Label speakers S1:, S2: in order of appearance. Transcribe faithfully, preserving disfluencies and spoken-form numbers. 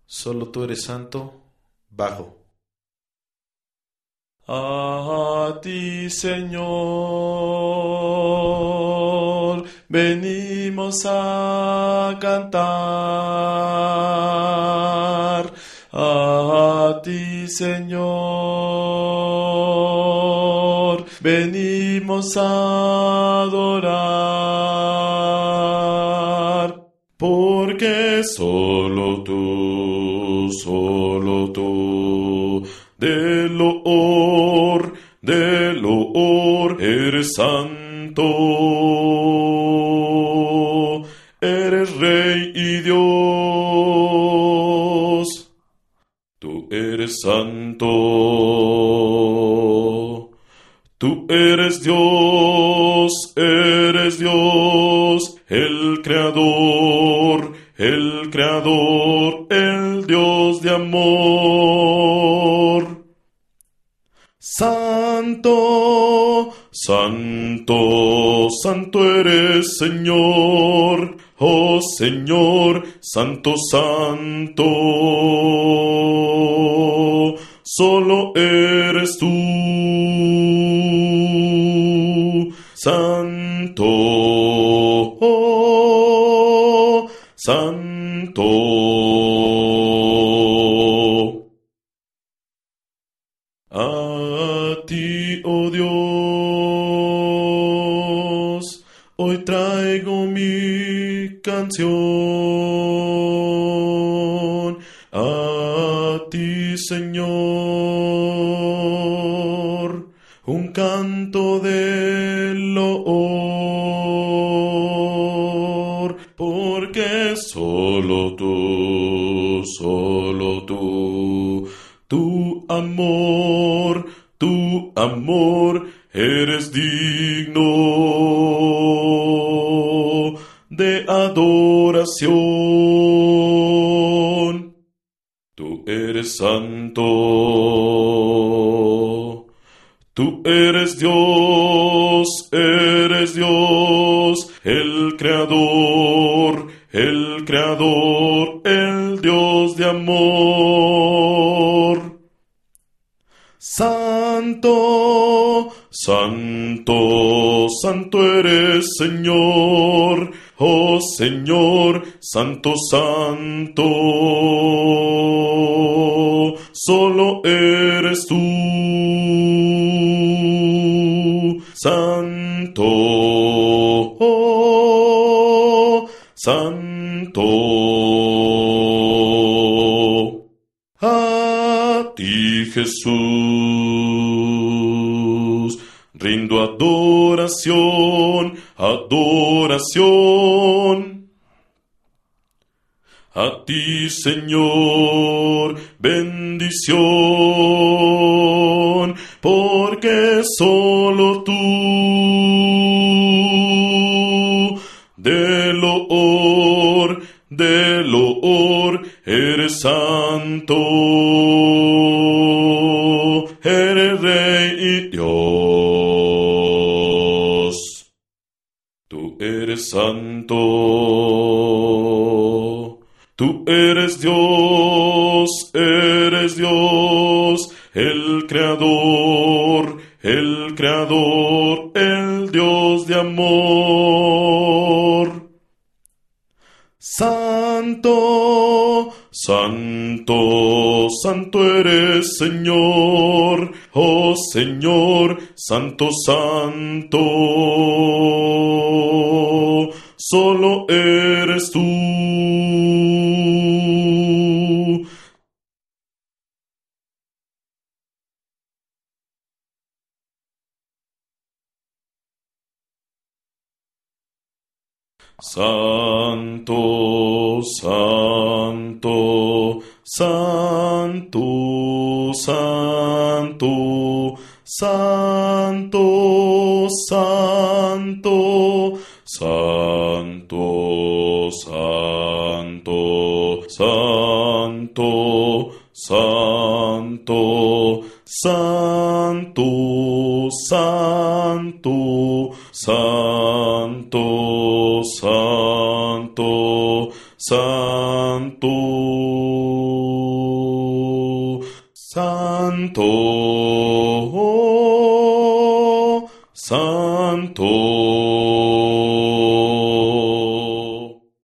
S1: Solo tú eres santo, bajo.
S2: A ti, Señor, venimos a cantar. A ti, Señor, venimos a adorar. Porque solo tú, solo tú, de loor, de loor, eres santo, eres Rey y Dios, tú eres santo, tú eres Dios, eres Dios, el Creador, el Creador, el Dios de amor. Santo, santo, santo eres, Señor, oh Señor, santo, santo, solo eres tú, santo, oh, santo. A ti, oh Dios, hoy traigo mi canción. A ti, Señor, un canto de loor, porque solo tú, solo tú, tu amor, tu amor, eres digno de adoración. Tú eres santo, tú eres Dios, eres Dios, el Creador, el Creador, el Dios de amor. Santo, santo, santo eres, Señor, oh Señor, santo, santo, solo eres tú, santo, oh, santo. A ti, Jesús, rindo adoración, adoración. A ti, Señor, bendición, porque solo tú, de loor, de loor, eres santo, eres Rey y Dios. Tú eres santo, tú eres Dios, eres Dios, el Creador, el Creador, el Dios de amor. Santo, santo, santo eres, Señor, oh Señor, santo, santo, solo eres tú. Santo, santo, santo, santo, santo, santo, santo, santo, santo, santo, santo, santo, santo, santo, Santo, Santo, Santo.